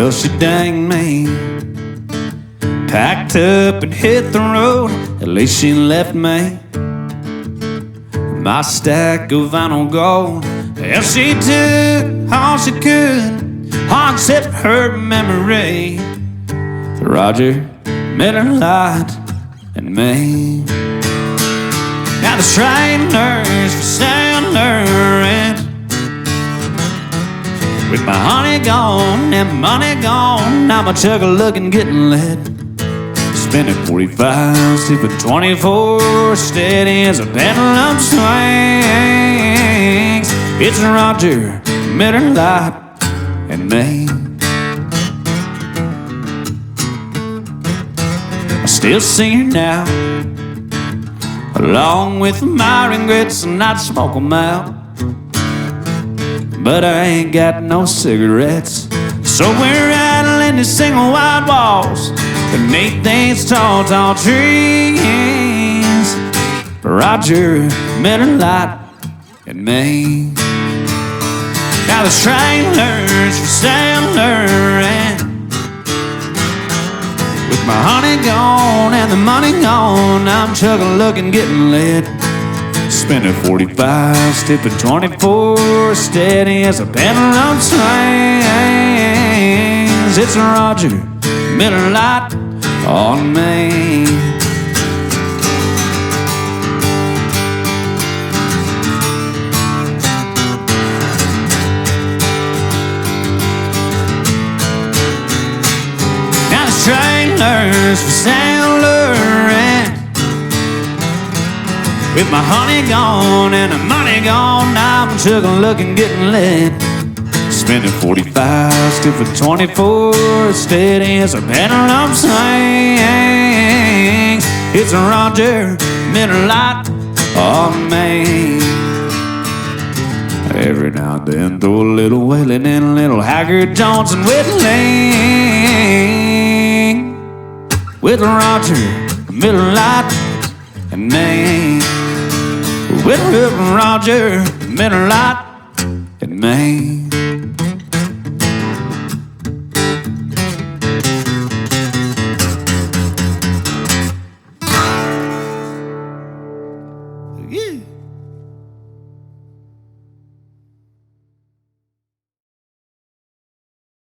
Well, she danged me, packed up and hit the road. At least she left me my stack of vinyl gold. Well, she took all she could, all except her memory. Roger, Miller Lite, and me. Now the trainers for Sandler, with my honey gone and money gone, now my chugga looking getting lit. Spinning 45, sipping 24, steady as a pendulum swings. It's Roger, Miller Lite, and me. I still see her now, along with my regrets, and I'd smoke them out. But I ain't got no cigarettes, so we're rattling these single wide walls beneath these tall, tall trees. Roger, Miller Lite, and me. Now the trailers for Sandler, with my honey gone and the money gone, I'm chugging, looking, getting lit. Spinning 45, stepping 24, steady as a pendulum swings. It's Roger, Miller Lite, on me. Now the trailers for Sandler, with my honey gone and the money gone, I'm chugging, looking, getting lit. Spinning 45, stupid 24, steady as a pendulum swings. It's Roger, Miller Lite, on me. Every now and then throw a little Waylon and a little Haggard, Johnson whittling. With Roger, Miller Lite, and me. With Roger, Miller Lite,